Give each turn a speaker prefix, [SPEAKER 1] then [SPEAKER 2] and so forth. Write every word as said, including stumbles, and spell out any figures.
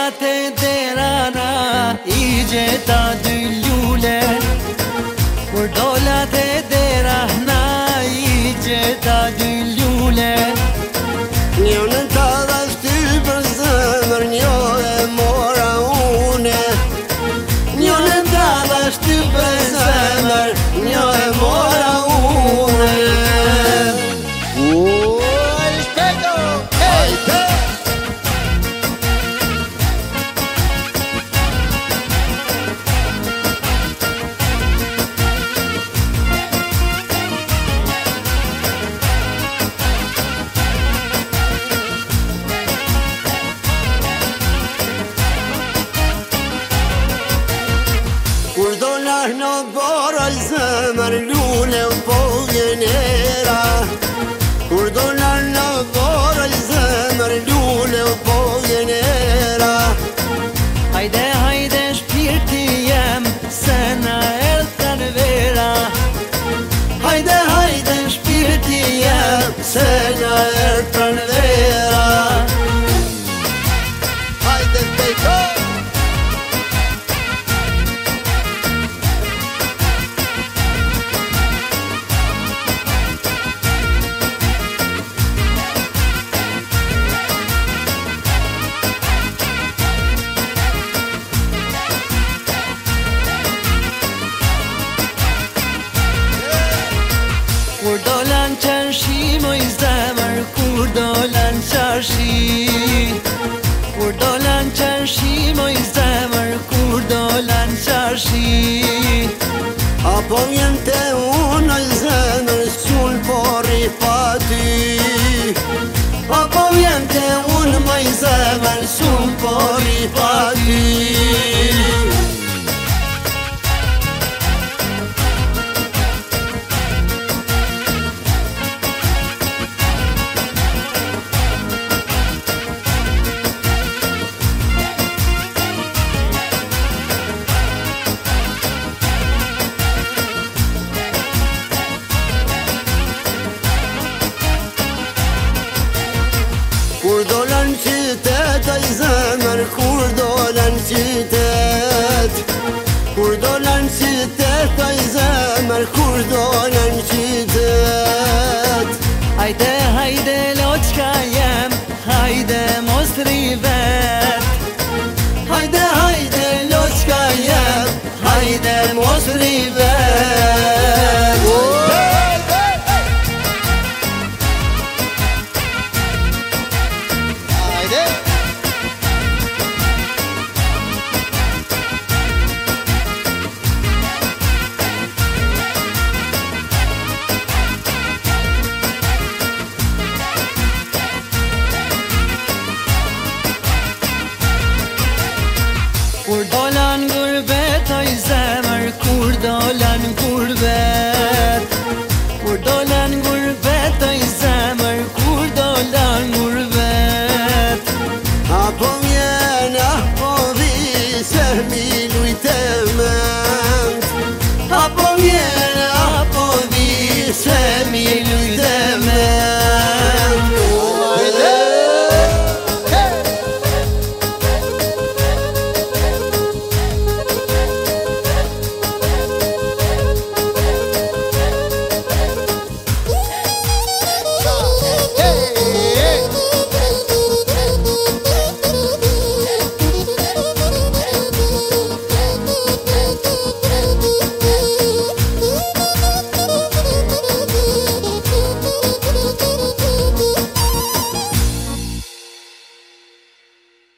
[SPEAKER 1] dolat e derana I gjeta dy lule. Kur dolat e derana I gjeta dy lule.
[SPEAKER 2] Njënën ta dha shty për zemër, një e mora une.
[SPEAKER 1] Njënën ta dha shty për zemër, një e mora une.
[SPEAKER 2] Uoj, shpeto! Hejte! Kur dolar në bora zemër, lule po vjenera. Kur dolar në bora zemër, lule po vjenera.
[SPEAKER 1] Hajde, hajde shpirti jem, se na erdhën vera. Hajde, hajde shpirti jem, se na erdhën vera.
[SPEAKER 2] Hajde shpejto!
[SPEAKER 1] Kur dolan qërshi moj zemër, kur dolan qërshi. Kur dolan qërshi moj zemër, kur dolan qërshi.
[SPEAKER 2] Apo vjen te unë oj zemër, s'ull porri pa ty.
[SPEAKER 1] Apo vjen te unë moj zemër, s'ull porri pa ty.
[SPEAKER 2] Kur dolan qytet oj zemër, kur dolan qytet. Kur dolan qytet oj zemër, kur dolan qytet.
[SPEAKER 1] Hajde, hajde loqka jem, hajde mos rivet. Hajde, hajde loqka jem, hajde mos rivet.
[SPEAKER 2] Hajde!
[SPEAKER 1] Kur dolan gurbet oj zemër, kur dolan gurbet. Kur dolan gurbet oj zemër, kur dolan gurbet.
[SPEAKER 2] Apo vjen, apo vi, se mi